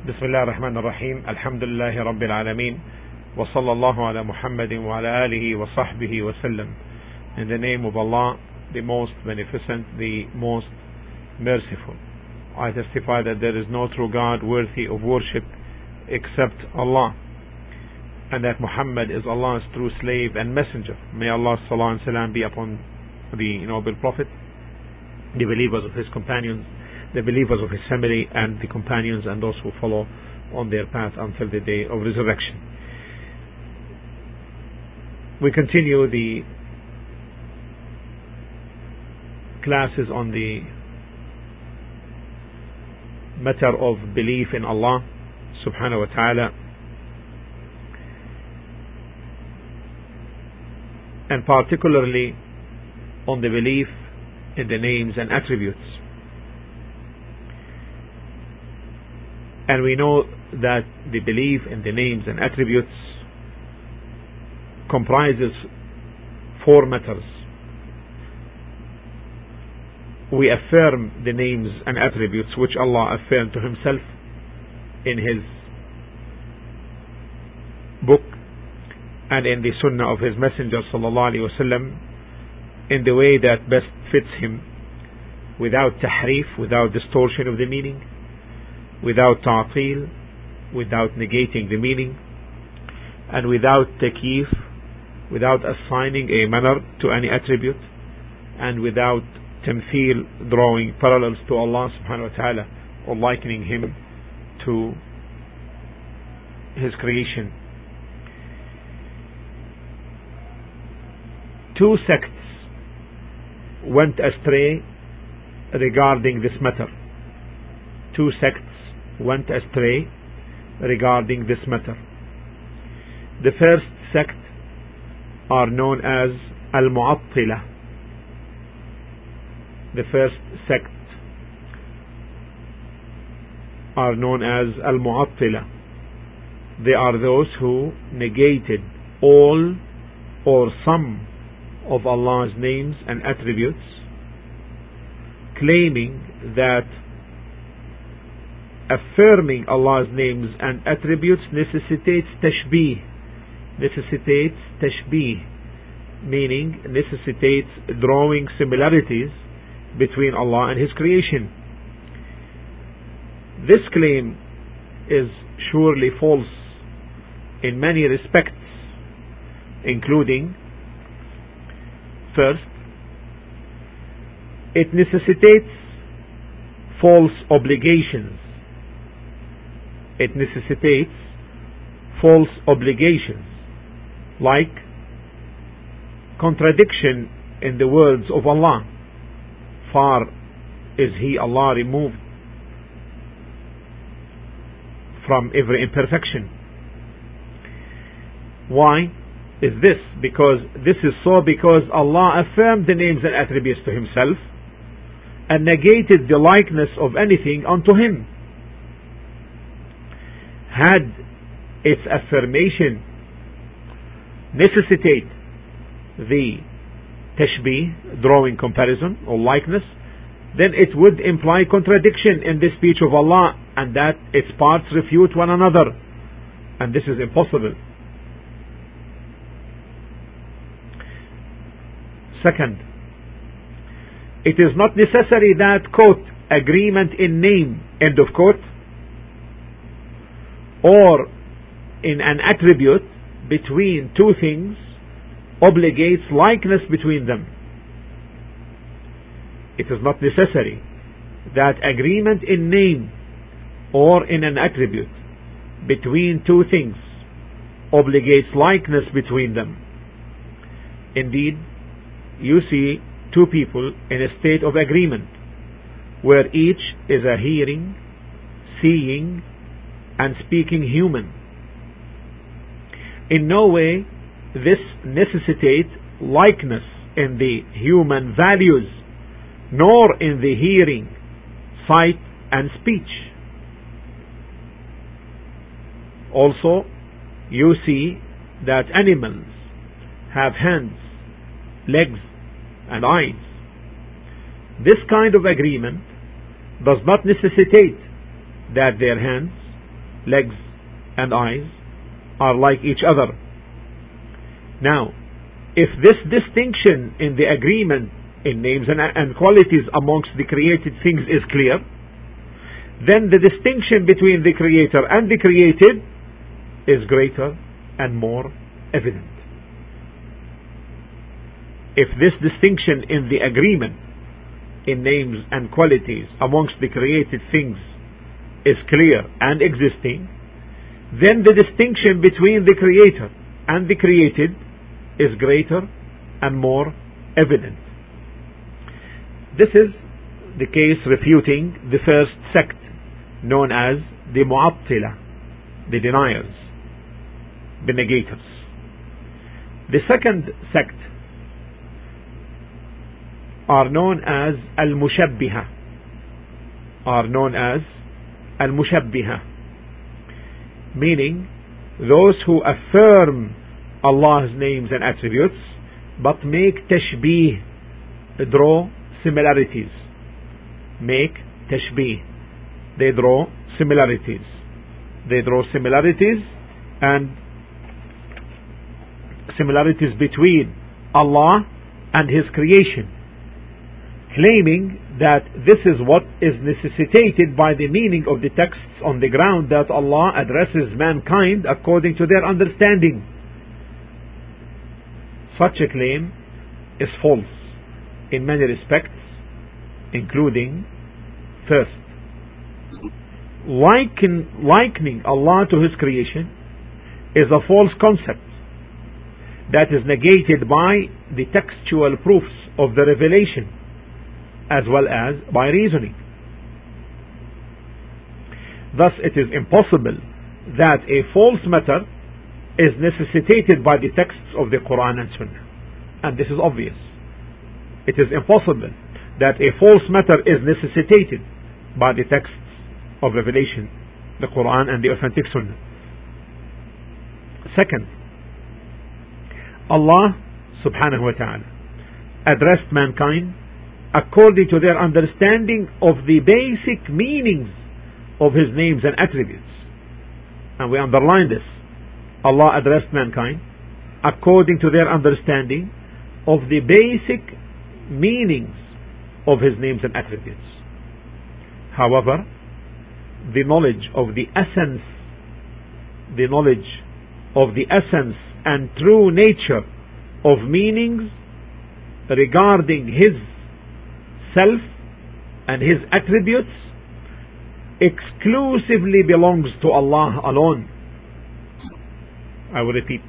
بسم الله الرحمن الرحيم الحمد لله رب العالمين وصلى الله على محمد وعلى آله وصحبه وسلم. In the name of Allah, the most beneficent, the most merciful. I testify that there is no true God worthy of worship except Allah, and that Muhammad is Allah's true slave and messenger. May Allah's salah and salam be upon the noble Prophet, the believers of his companions, the believers of his family, and the companions and those who follow on their path until the day of resurrection. We continue the classes on the matter of belief in Allah subhanahu wa ta'ala, and particularly on the belief in the names and attributes. And we know that the belief in the names and attributes comprises four matters. We affirm the names and attributes which Allah affirmed to himself in his book and in the sunnah of his messenger sallallahu alaihi wasallam in the way that best fits him, without tahrif, without distortion of the meaning, without ta'til, without negating the meaning, and without takyif, without assigning a manner to any attribute, and without tamthil, drawing parallels to Allah subhanahu wa ta'ala or likening him to his creation. Two sects went astray regarding this matter. Two sects went astray regarding this matter. The first sect are known as Al-Mu'attila. The first sect are known as Al-Mu'attila. They are those who negated all or some of Allah's names and attributes, claiming that affirming Allah's names and attributes necessitates tashbih, meaning necessitates drawing similarities between Allah and his creation. This claim is surely false in many respects, including: first, it necessitates false obligations. It necessitates false obligations, like contradiction in the words of Allah. Far is He, Allah, removed from every imperfection. Why is this? Because Allah affirmed the names and attributes to Himself and negated the likeness of anything unto Him. Had its affirmation necessitate the tashbih, drawing comparison or likeness, then it would imply contradiction in the speech of Allah, and that its parts refute one another, and this is impossible. Second, it is not necessary that, quote, agreement in name, end of quote, or in an attribute between two things obligates likeness between them. It is not necessary that agreement in name or in an attribute between two things obligates likeness between them. Indeed, you see two people in a state of agreement where each is a hearing, seeing, and speaking human. In no way this necessitates likeness in the human values, nor in the hearing, sight, and speech. Also, you see that animals have hands, legs, and eyes. This kind of agreement does not necessitate that their hands, legs and eyes are like each other. Now, if this distinction in the agreement in names and qualities amongst the created things is clear, then the distinction between the creator and the created is greater and more evident. If this distinction in the agreement in names and qualities amongst the created things is clear and existing, then the distinction between the creator and the created is greater and more evident. This is the case refuting the first sect, known as the Mu'attila, the deniers, the negators. The second sect are known as Al-Mushabbiha, meaning those who affirm Allah's names and attributes but make tashbih, draw similarities. Make tashbih, they draw similarities. They draw similarities and similarities between Allah and His creation, claiming that this is what is necessitated by the meaning of the texts on the ground, that Allah addresses mankind according to their understanding. Such a claim is false in many respects, including, first, likening Allah to His creation is a false concept that is negated by the textual proofs of the revelation as well as by reasoning. Thus it is impossible that a false matter is necessitated by the texts of the Quran and Sunnah, and this is obvious. It is impossible that a false matter is necessitated by the texts of revelation, the Quran and the authentic Sunnah. Second, Allah subhanahu wa ta'ala addressed mankind according to their understanding of the basic meanings of His names and attributes. And we underline this. Allah addressed mankind according to their understanding of the basic meanings of His names and attributes. However, the knowledge of the essence and true nature of meanings regarding His self and His attributes exclusively belongs to Allah alone. I will repeat.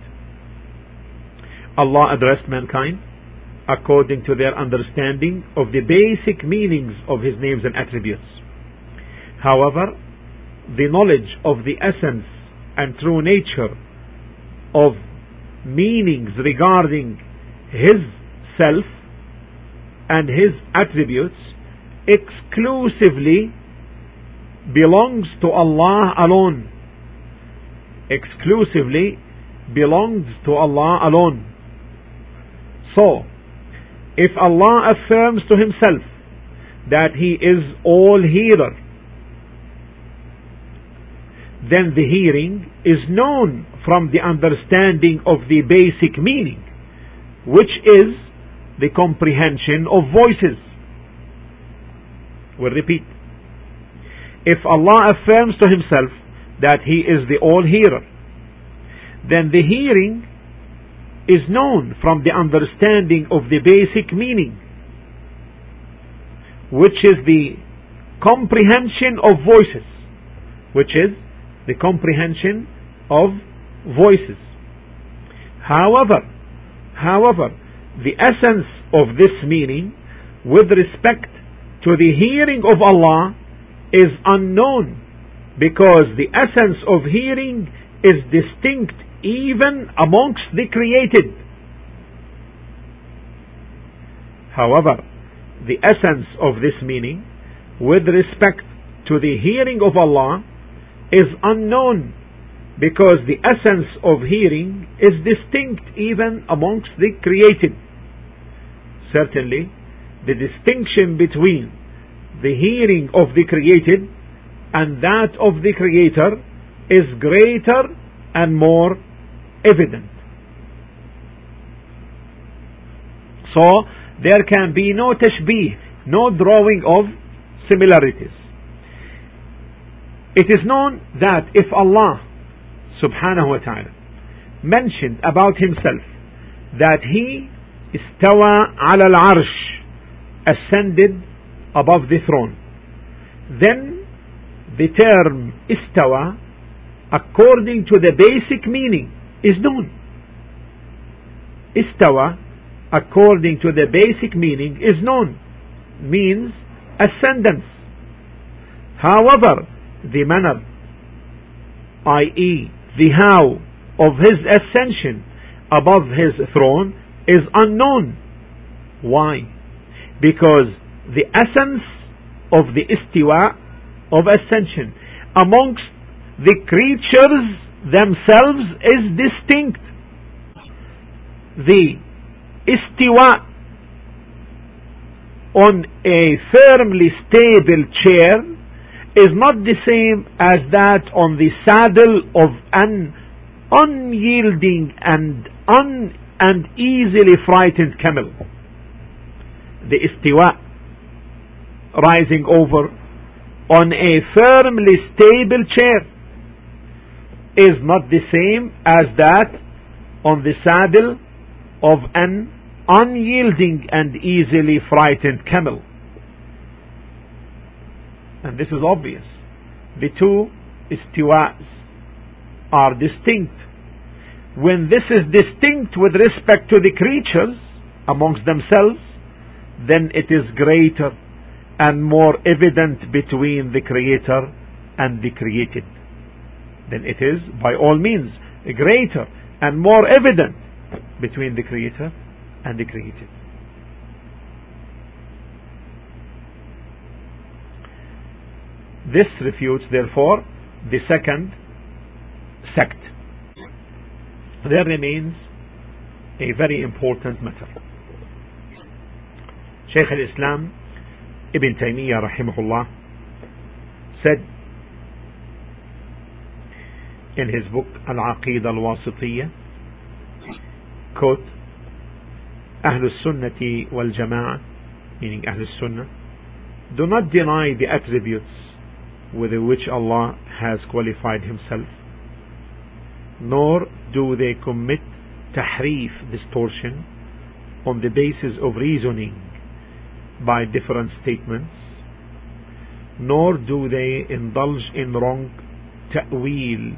Allah addressed mankind according to their understanding of the basic meanings of His names and attributes. However, the knowledge of the essence and true nature of meanings regarding His self and His attributes exclusively belongs to Allah alone. Exclusively belongs to Allah alone. So, if Allah affirms to Himself that He is all hearer, then the hearing is known from the understanding of the basic meaning, which is the comprehension of voices. We'll repeat. If Allah affirms to Himself that He is the all-hearer, then the hearing is known from the understanding of the basic meaning, which is the comprehension of voices. Which is the comprehension of voices. However, the essence of this meaning with respect to the hearing of Allah is unknown, because the essence of hearing is distinct even amongst the created. However, the essence of this meaning with respect to the hearing of Allah is unknown, because the essence of hearing is distinct even amongst the created. Certainly, the distinction between the hearing of the created and that of the Creator is greater and more evident. So there can be no tashbih, no drawing of similarities. It is known that if Allah subhanahu wa ta'ala mentioned about himself that he istawa ala al-arsh, ascended above the throne, then the term istawa, according to the basic meaning, is known. Istawa, according to the basic meaning, is known, means ascendance. However, the manner, i.e. the how of his ascension above his throne, is unknown. Why? Because the essence of the istiwa, of ascension, amongst the creatures themselves is distinct. The istiwa on a firmly stable chair is not the same as that on the saddle of an unyielding and easily frightened camel. The istiwa, rising over on a firmly stable chair, is not the same as that on the saddle of an unyielding and easily frightened camel. And this is obvious. The two istiwas are distinct. When this is distinct with respect to the creatures amongst themselves, then it is greater and more evident between the creator and the created. Then it is, by all means, greater and more evident between the creator and the created. This refutes, therefore, the second sect. There remains a very important matter. Shaykh al-Islam Ibn Taymiyyah rahimahullah said in his book Al-Aqidah Al-Wasitiyya, quote, Ahlus Sunnati wal Jama'ah, meaning Ahlus Sunnah, do not deny the attributes with which Allah has qualified himself, nor do they commit tahrif, distortion, on the basis of reasoning by different statements, nor do they indulge in wrong ta'wil,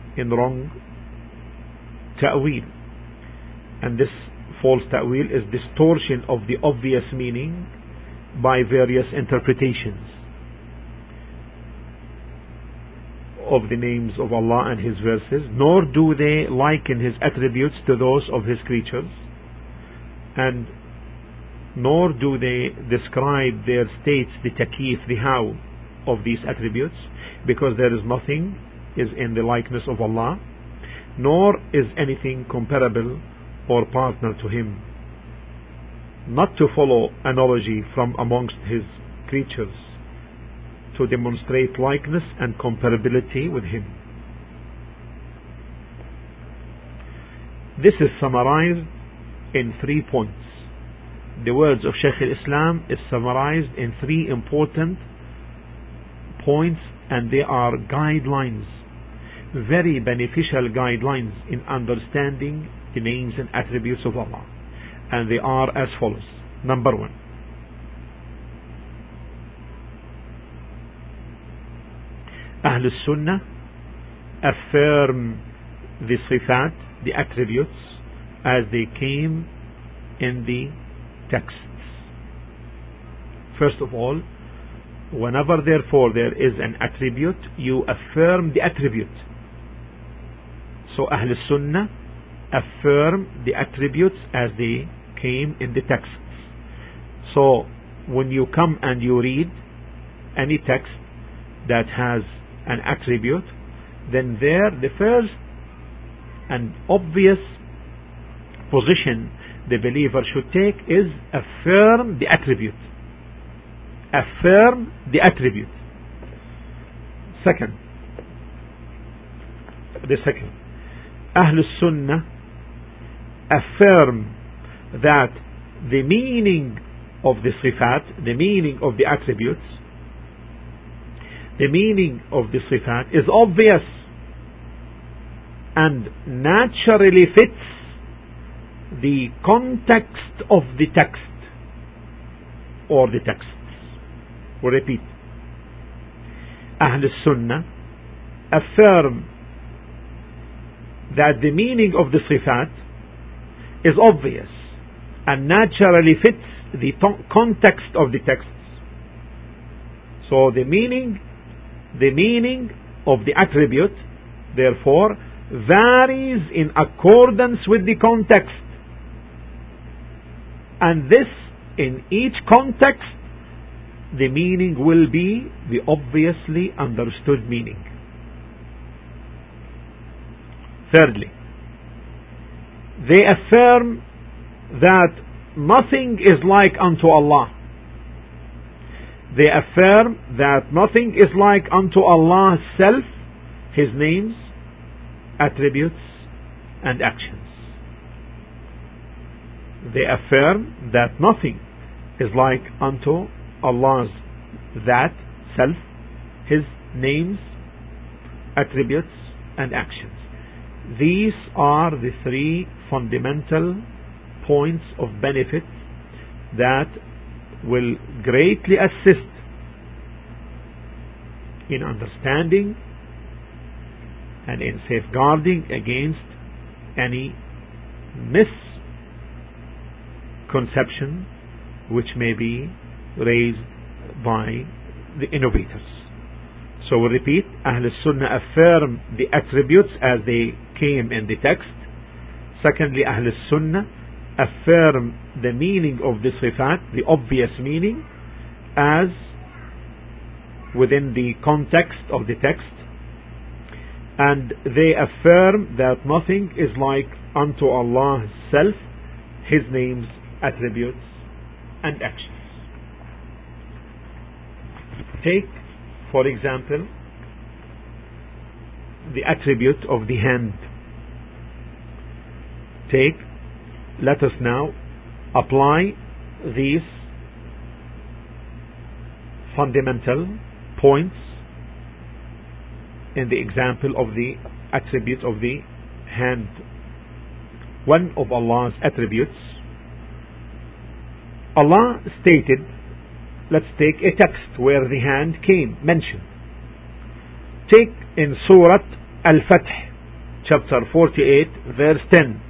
and this false ta'wil is distortion of the obvious meaning by various interpretations of the names of Allah and His verses, nor do they liken His attributes to those of His creatures, and nor do they describe their states, the takyif, the how of these attributes, because there is nothing is in the likeness of Allah, nor is anything comparable or partner to Him. Not to follow analogy from amongst His creatures to demonstrate likeness and comparability with Him. This is summarized in 3 points. The words of Shaykh al-Islam is summarized in 3 important points, and they are guidelines, very beneficial guidelines in understanding the names and attributes of Allah. And they are as follows. Number 1, Ahlul Sunnah affirm the sifat, the attributes, as they came in the texts. First of all, whenever therefore there is an attribute, you affirm the attribute. So Ahlul Sunnah affirm the attributes as they came in the texts. So when you come and you read any text that has an attribute, then there the first and obvious position the believer should take is affirm the attribute. Affirm the attribute. Second, the second. Ahlul Sunnah affirm that the meaning of the sifat, the meaning of the attributes, the meaning of the sifat is obvious and naturally fits the context of the text or the texts. We repeat. Ahl Sunnah affirm that the meaning of the sifat is obvious and naturally fits the context of the texts. So the meaning of the attribute therefore varies in accordance with the context, and this, in each context, the meaning will be the obviously understood meaning. Thirdly, they affirm that nothing is like unto Allah. They affirm that nothing is like unto Allah's self, His names, attributes, and actions. They affirm that nothing is like unto Allah's that, self, His names, attributes, and actions. These are the three fundamental points of benefit that will greatly assist in understanding and in safeguarding against any misconception which may be raised by the innovators. So we repeat, Ahl Sunnah affirm the attributes as they came in the text. Secondly, Ahl Sunnah affirm the meaning of the sifat, the obvious meaning, as within the context of the text. And they affirm that nothing is like unto Allah's self, His names, attributes, and actions. Take, for example, the attribute of the hand. Let us now apply these fundamental points in the example of the attribute of the hand. One of Allah's attributes, Allah stated, let's take a text where the hand came mentioned. Take in Surah Al-Fath, chapter 48, verse 10.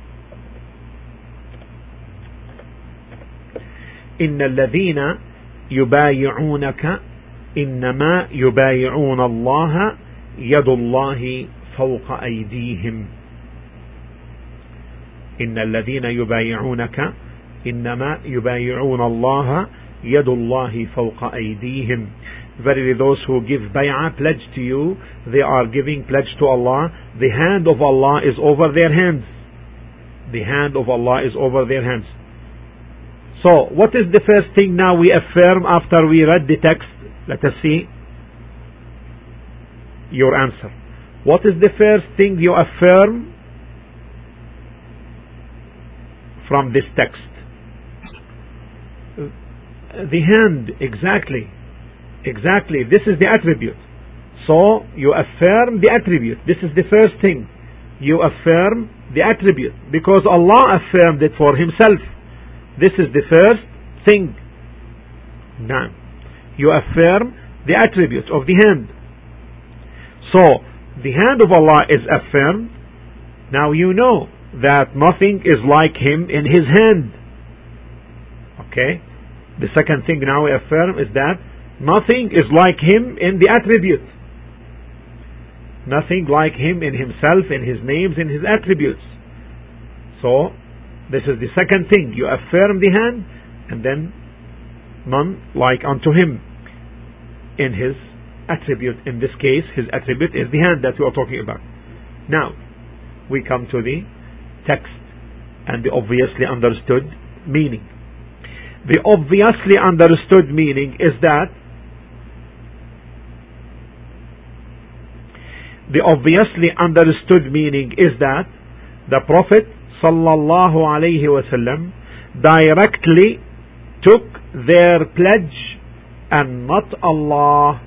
إن الذين يبايعونك إنما يبايعون الله يد الله فوق أيديهم. إن الذين يبايعونك إنما يبايعون الله يد الله فوق أيديهم. Verily those who give bay'ah, pledge to you, they are giving pledge to Allah. The hand of Allah is over their hands. The hand of Allah is over their hands. So, what is the first thing now we affirm after we read the text? Let us see your answer. What is the first thing you affirm from this text? The hand, exactly. This is the attribute. So, you affirm the attribute. This is the first thing. You affirm the attribute because Allah affirmed it for Himself. This is the first thing. Now, you affirm the attribute of the hand. So, the hand of Allah is affirmed. Now you know that nothing is like Him in His hand. Okay? The second thing now we affirm is that nothing is like Him in the attribute. Nothing like Him in Himself, in His names, in His attributes. So, this is the second thing. You affirm the hand, and then none like unto Him in His attribute. In this case, His attribute is the hand that we are talking about. Now, we come to the text and the obviously understood meaning. The obviously understood meaning is that the obviously understood meaning is that the Prophet sallallahu alaihi wasallam directly took their pledge and not Allah.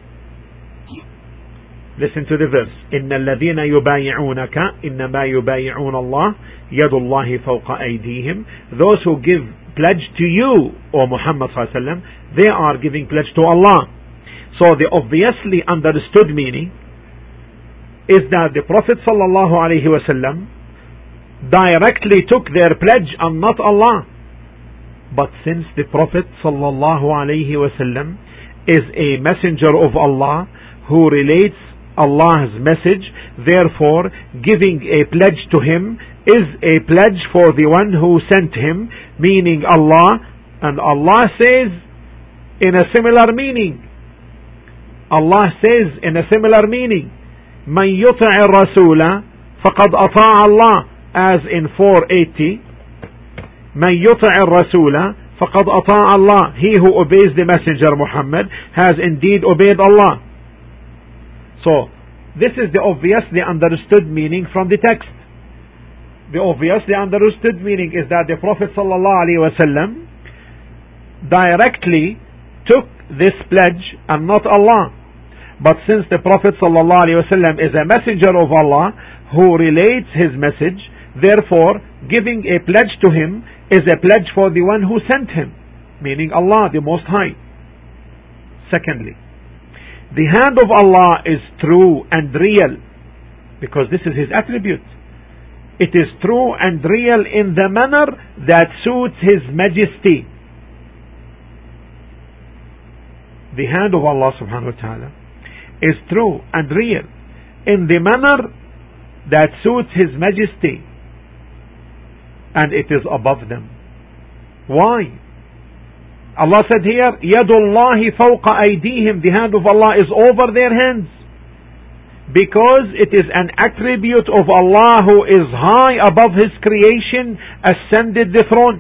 Listen to the verse. إن الذين يبايعونك إنما يبايعون الله يد الله فوق أيديهم. Those who give pledge to you, O Muhammad sallallahu alaihi wasallam, they are giving pledge to Allah. So the obviously understood meaning is that the Prophet sallallahu alaihi wasallam directly took their pledge and not Allah. But since the Prophet sallallahu alaihi wasallam is a messenger of Allah who relates Allah's message, therefore giving a pledge to him is a pledge for the one who sent him, meaning Allah. And Allah says in a similar meaning, Allah says in a similar meaning, من يطع الرسول فقد أطاع الله, as in 480, من يطع الرسول فقد أطاع الله, he who obeys the messenger Muhammad has indeed obeyed Allah. So this is the obviously understood meaning from the text. The obviously understood meaning is that the Prophet sallallahu alaihi wasallam directly took this pledge and not Allah. But since the Prophet sallallahu alaihi wasallam is a messenger of Allah who relates his message, therefore giving a pledge to him is a pledge for the one who sent him, meaning Allah the Most High. Secondly, the hand of Allah is true and real because this is his attribute. It is true and real in the manner that suits his majesty. The hand of Allah subhanahu wa ta'ala is true and real in the manner that suits his majesty, and it is above them. Why? Allah said here, يَدُ اللَّهِ فَوْقَ أَيْدِيهِمْ, the hand of Allah is over their hands, because it is an attribute of Allah who is high above his creation, ascended the throne.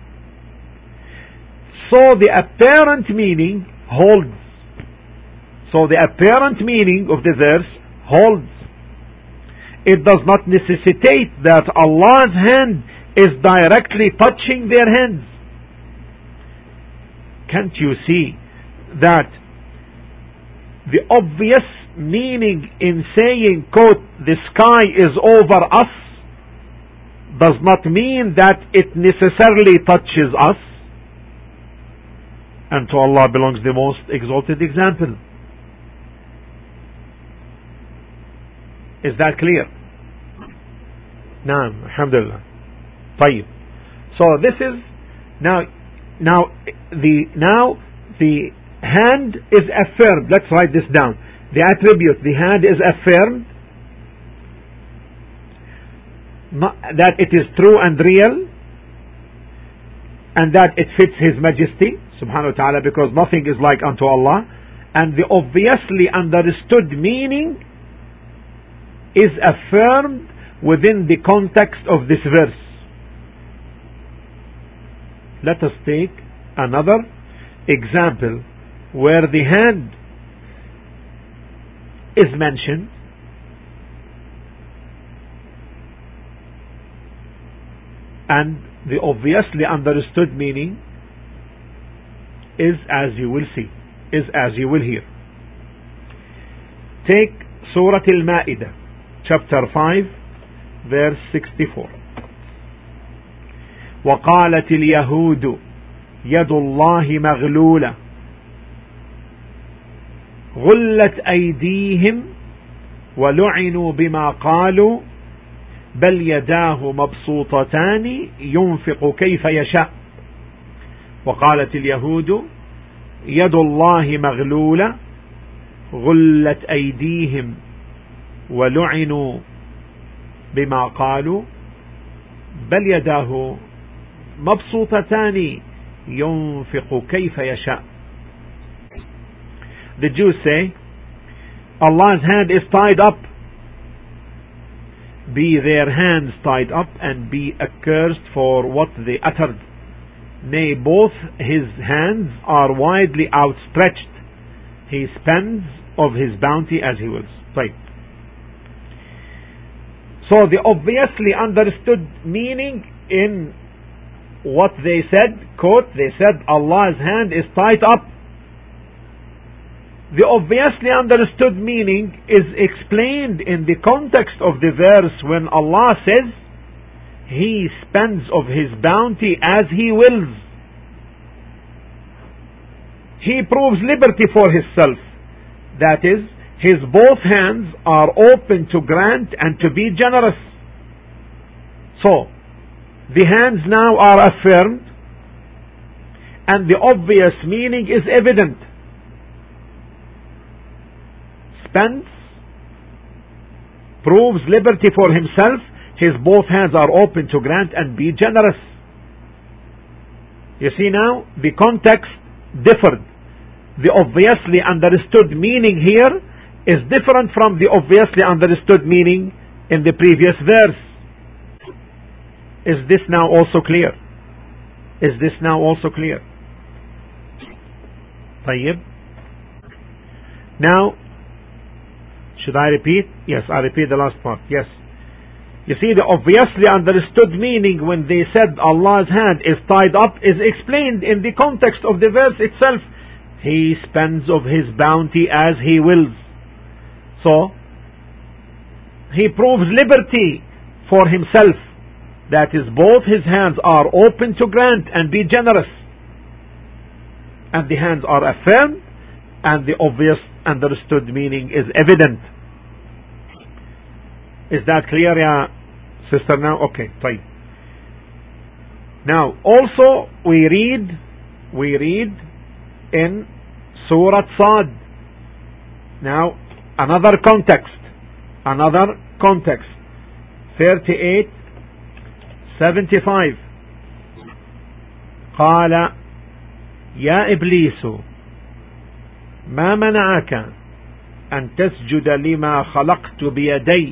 So the apparent meaning holds. So the apparent meaning of the verse holds. It does not necessitate that Allah's hand is directly touching their hands. Can't you see that the obvious meaning in saying, quote, the sky is over us, does not mean that it necessarily touches us? And to Allah belongs the most exalted example. Is that clear? Naam, alhamdulillah. طيب. So this is now the hand is affirmed. Let's write this down. The attribute, the hand is affirmed, that it is true and real, and that it fits his majesty subhanahu wa ta'ala, because nothing is like unto Allah. And the obviously understood meaning is affirmed within the context of this verse. Let us take another example where the hand is mentioned and the obviously understood meaning is as you will see, is as you will hear. Take Surah Al-Ma'idah, chapter 5, verse 64. وقالت اليهود يد الله مغلولة غلت أيديهم ولعنوا بما قالوا بل يداه مبسوطتان ينفق كيف يشاء. وقالت اليهود يد الله مغلولة غلت أيديهم ولعنوا بما قالوا بل يداه مبسوطتان ينفق كيف يشاء. The Jews say, Allah's hand is tied up. Be their hands tied up and be accursed for what they uttered. Nay, both his hands are widely outstretched. He spends of his bounty as he wills. Right. So the obviously understood meaning in what they said, quote, they said Allah's hand is tied up. The obviously understood meaning is explained in the context of the verse when Allah says, He spends of His bounty as He wills. He proves liberty for Himself. That is, His both hands are open to grant and to be generous. So, the hands now are affirmed, and the obvious meaning is evident. Spends proves liberty for Himself. His both hands are open to grant and be generous. You see now, the context differed. The obviously understood meaning here is different from the obviously understood meaning in the previous verse. Is this now also clear? Is this now also clear? طيب. Now, should I repeat? Yes, I repeat the last part. Yes. You see, the obviously understood meaning when they said Allah's hand is tied up is explained in the context of the verse itself. He spends of His bounty as He wills. So, He proves liberty for Himself. That is, both His hands are open to grant and be generous. And the hands are affirmed, and the obvious understood meaning is evident. Is that clear, ya sister now? Okay, fine. Now, also we read in Surah Sad. Now, another context. 38:75. قال يا إبليس ما منعك أن تسجد لما خلقت بيدي.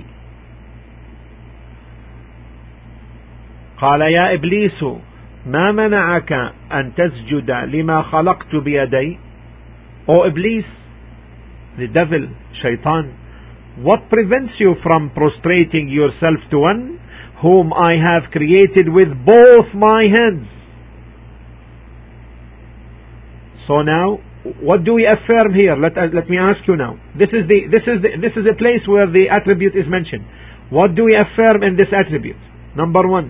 قال يا إبليس ما منعك أن تسجد لما خلقت بيدي. O Iblis, the devil, shaitan, what prevents you from prostrating yourself to one whom I have created with both my hands? So now, what do we affirm here? Let me ask you now. This is a place where the attribute is mentioned. What do we affirm in this attribute? Number one,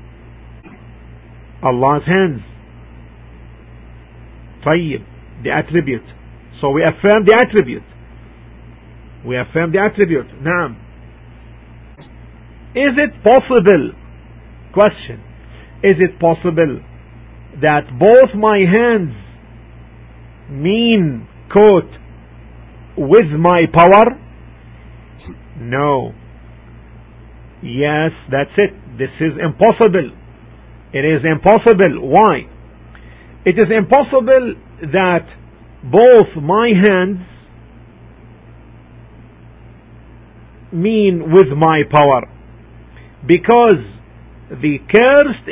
Allah's hands. طيب, the attribute. So we affirm the attribute. Naam. Is it possible? Question. Is it possible that both my hands mean, quote, with my power? No. Yes, that's it. This is impossible. It is impossible. Why? It is impossible that both my hands mean with my power, because the cursed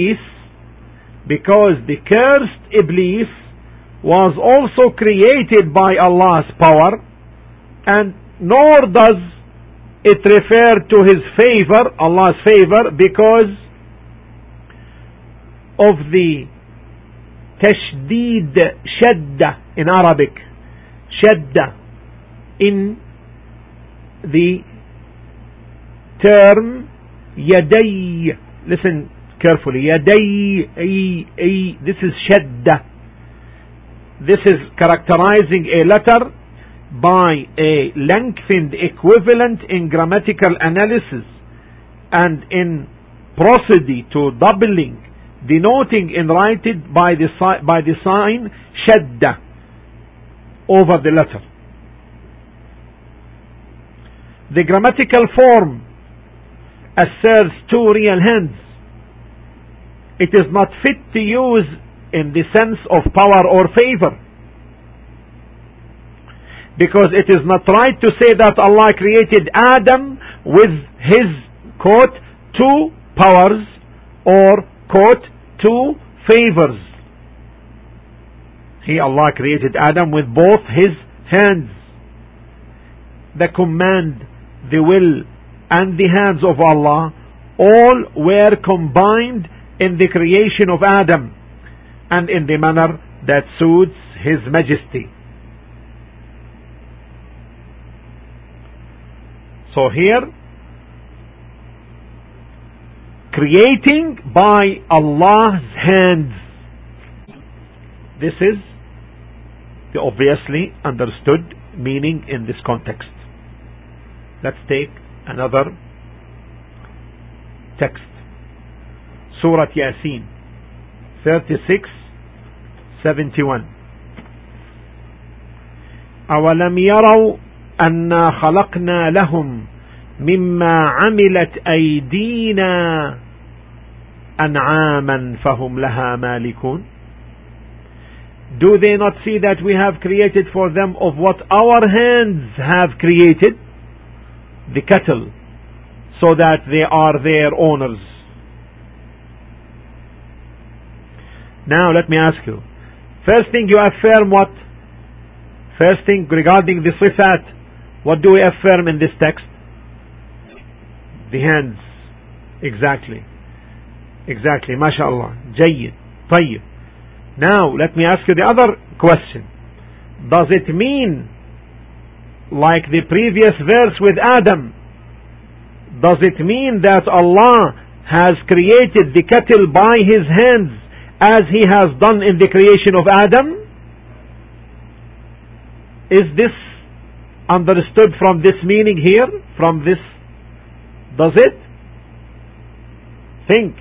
Iblis was also created by Allah's power, and nor does it refer to His favor, Allah's favor, because of the tashdid, shadda in Arabic, shadda in the term yaday. Listen carefully. Yaday, this is shadda. This is characterizing a letter by a lengthened equivalent in grammatical analysis and in prosody to doubling, denoting in writing by the sign shadda over the letter. The grammatical form asserts two real hands. It is not fit to use in the sense of power or favor, because it is not right to say that Allah created Adam with His, quote, two powers or, quote, two favors. Allah created Adam with both His hands. The command, the will, and the hands of Allah all were combined in the creation of Adam, and in the manner that suits His Majesty. So here, creating by Allah's hands. This is the obviously understood meaning in this context. Let's take another text. Surah Yasin 36:71. أَوَلَمْ يَرَوْا أَنَّا خَلَقْنَا لَهُمْ مِمَّا عَمِلَتْ أَيْدِينَا أَنْعَامًا فَهُمْ لَهَا مَالِكُونَ. Do they not see that we have created for them of what our hands have created, the cattle, so that they are their owners? Now let me ask you. First thing you affirm what? First thing regarding the sifat, what do we affirm in this text? The hands. Exactly. Exactly. MashaAllah. Jayyid. Tayyib. Now let me ask you the other question. Does it mean, like the previous verse with Adam, does it mean that Allah has created the cattle by His hands as He has done in the creation of Adam? Is this understood from this meaning here? From this? Does it? Think.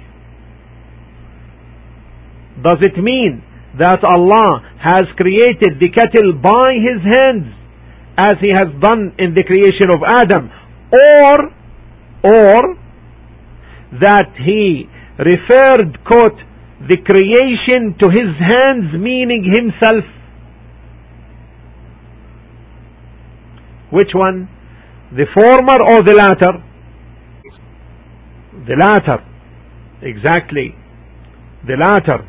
Does it mean that Allah has created the cattle by His hands as He has done in the creation of Adam? Or that He referred, quote, the creation to His hands, meaning Himself? Which one? The former or the latter? The latter. Exactly. The latter.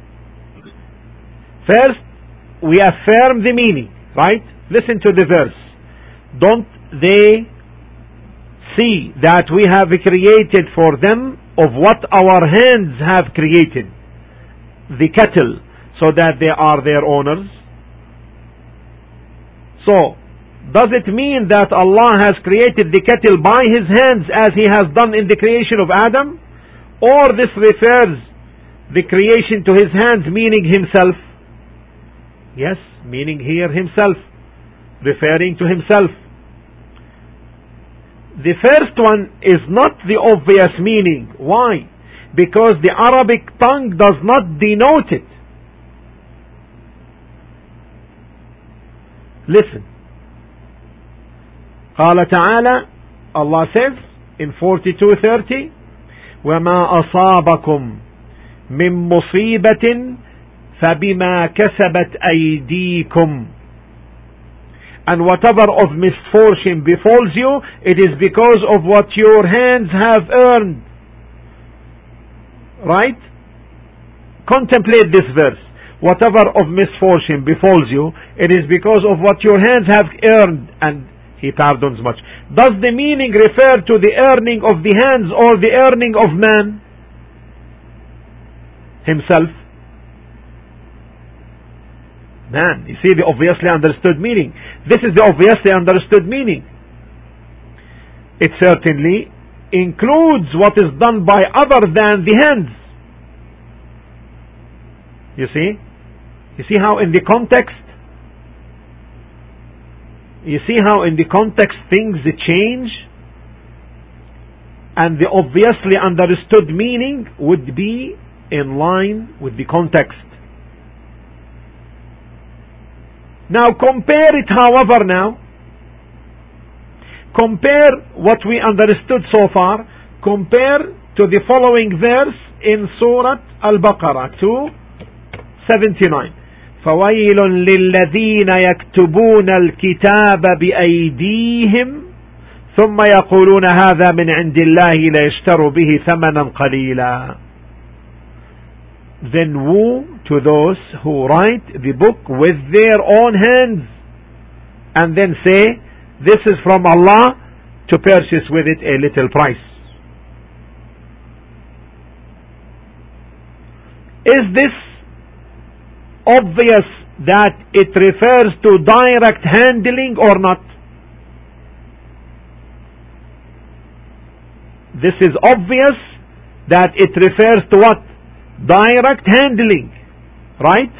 First, we affirm the meaning, right? Listen to the verse. Don't they see that we have created for them of what our hands have created, the cattle, so that they are their owners? So, does it mean that Allah has created the cattle by His hands as He has done in the creation of Adam? Or this refers the creation to His hands, meaning Himself? Yes, meaning here Himself, referring to Himself. The first one is not the obvious meaning. Why? Because the Arabic tongue does not denote it. Listen. قال تعالى, Allah says in 42:30, وَمَا أَصَابَكُم مِّن مُّصِيبَةٍ فَبِمَا كَسَبَتْ أَيْدِيكُمْ. And whatever of misfortune befalls you, it is because of what your hands have earned. Right? Contemplate this verse. Whatever of misfortune befalls you, it is because of what your hands have earned, and He pardons much. Does the meaning refer to the earning of the hands or the earning of man himself? Man, you see the obviously understood meaning. This is the obviously understood meaning. It certainly includes what is done by other than the hands. You see? You see how in the context things change, and the obviously understood meaning would be in line with the context. Now compare it, however, compare what we understood so far, compare to the following verse in Surah Al-Baqarah 2:79. فَوَيْلٌ لِلَّذِينَ يَكْتُبُونَ الْكِتَابَ بِأَيْدِيهِمْ ثُمَّ يَقُولُونَ هَذَا مِنْ عِنْدِ اللَّهِ لَيَشْتَرُوا بِهِ ثَمَنًا قَلِيلًا. Then woe to those who write the book with their own hands and then say, this is from Allah, to purchase with it a little price. Is this obvious that it refers to direct handling or not? This is obvious that it refers to what? Direct handling, right?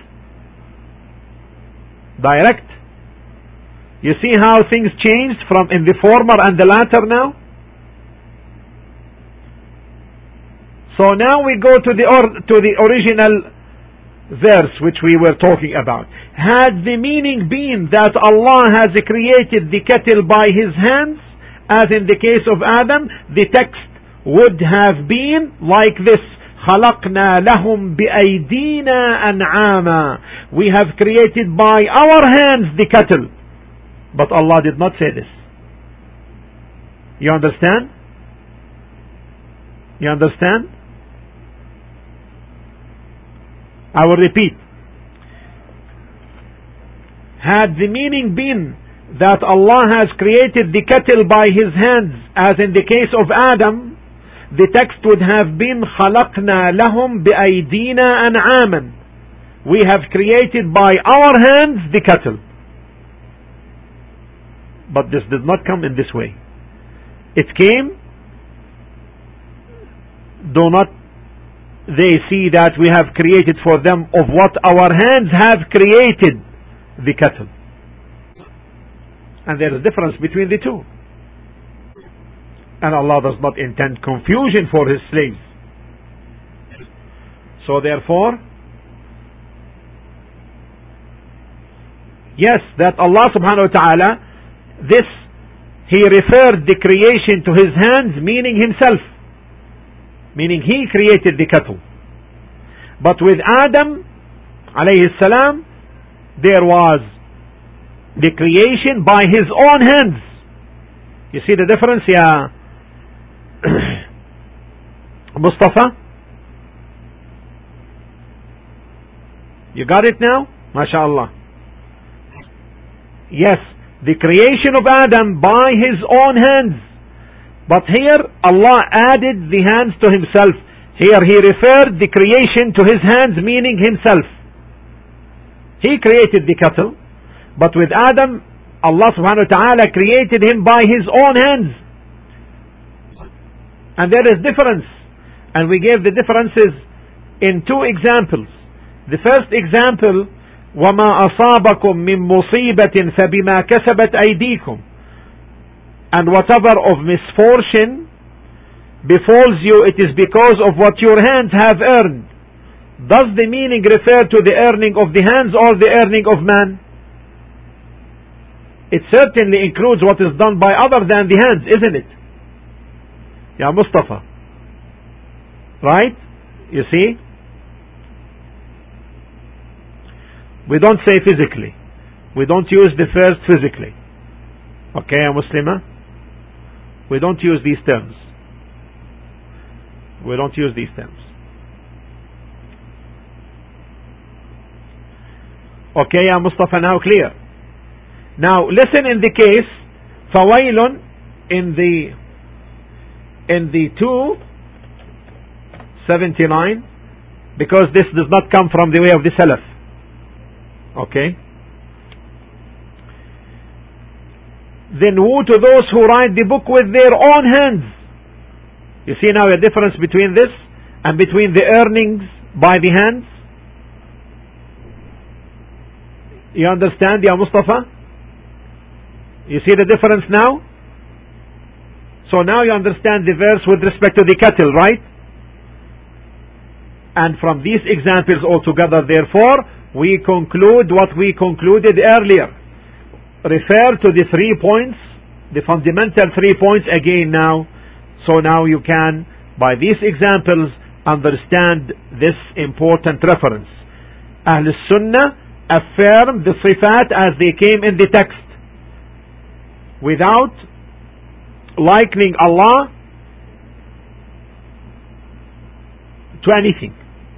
Direct. You see how things changed from in the former and the latter now? So now we go to the original verse which we were talking about. Had the meaning been that Allah has created the kettle by His hands, as in the case of Adam, the text would have been like this: خَلَقْنَا لَهُمْ بِأَيْدِينَا أَنْعَامًا. We have created by our hands the kettle. But Allah did not say this. You understand? You understand? I will repeat. Had the meaning been that Allah has created the kettle by His hands, as in the case of Adam, the text would have been خَلَقْنَا لَهُمْ بِأَيْدِينَا أَنْعَامًا. We have created by our hands the kettle. But this did not come in this way. It came, do not they see that we have created for them of what our hands have created the kettle. And there is a difference between the two. And Allah does not intend confusion for His slaves. So therefore, yes, that Allah subhanahu wa ta'ala, this, He referred the creation to His hands, meaning Himself. Meaning He created the kettle. But with Adam alayhi salam, there was the creation by his own hands. You see the difference, yeah? Mustafa? You got it now? MashaAllah. Yes, the creation of Adam by his own hands. But here Allah added the hands to Himself. Here He referred the creation to His hands, meaning Himself. He created the kettle, but with Adam, Allah subhanahu wa ta'ala created him by His own hands. And there is difference. And we gave the differences in two examples. The first example, وَمَا أَصَابَكُم مِّن مُّصِيبَةٍ فَبِمَا كَسَبَتْ أَيْدِيكُمْ. And whatever of misfortune befalls you, it is because of what your hands have earned. Does the meaning refer to the earning of the hands or the earning of man? It certainly includes what is done by other than the hands, isn't it? Ya Mustafa. Right? You see? We don't say physically. We don't use the first physically. Okay, ya Muslima? We don't use these terms. We don't use these terms. Okay, ya Mustafa, now clear. Now listen, in the case فَوَيْلٌ in the 279, because this does not come from the way of the Salaf. Okay? Then woe to those who write the book with their own hands. You see now a difference between this and between the earnings by the hands? You understand, Ya Mustafa? You see the difference now? So now you understand the verse with respect to the cattle, right? And from these examples altogether, therefore, we conclude what we concluded earlier. Refer to the 3 points, the fundamental 3 points again now. So now you can, by these examples, understand this important reference. Ahl Sunnah affirm the sifat as they came in the text, without likening Allah to anything.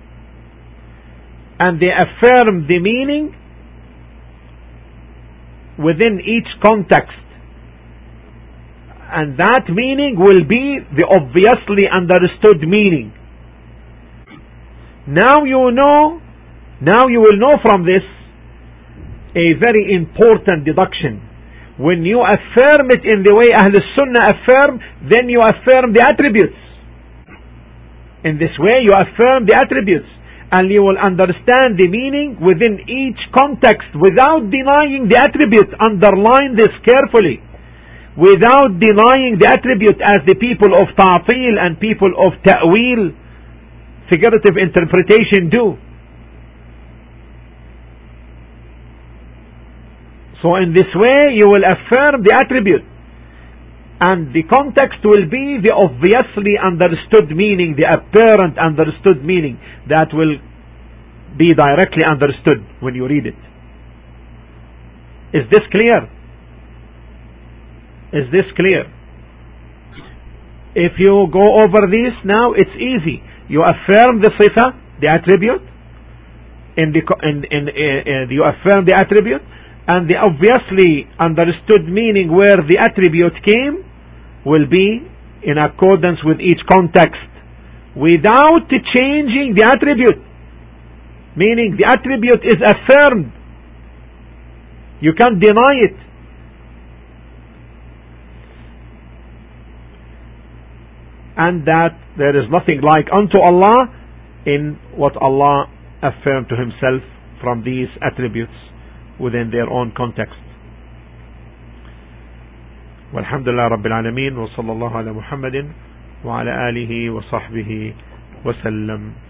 And they affirm the meaning within each context. And that meaning will be the obviously understood meaning. Now you will know from this a very important deduction. When you affirm it in the way Ahl Sunnah affirm, then you affirm the attributes. In this way you affirm the attributes, and you will understand the meaning within each context without denying the attribute. Underline this carefully. Without denying the attribute, as the people of Ta'til and people of Ta'wil, figurative interpretation, do. So in this way you will affirm the attribute, and the context will be the obviously understood meaning, the apparent understood meaning that will be directly understood when you read it. Is this clear? Is this clear? If you go over this now, it's easy. You affirm the sifa, the attribute, you affirm the attribute, and the obviously understood meaning where the attribute came will be in accordance with each context without changing the attribute. Meaning the attribute is affirmed. You can't deny it. And that there is nothing like unto Allah in what Allah affirmed to Himself from these attributes within their own context. Walhamdulillah Rabbil Alameen, wa sallallahu ala Muhammadin wa ala alihi wa sahbihi wa sallam.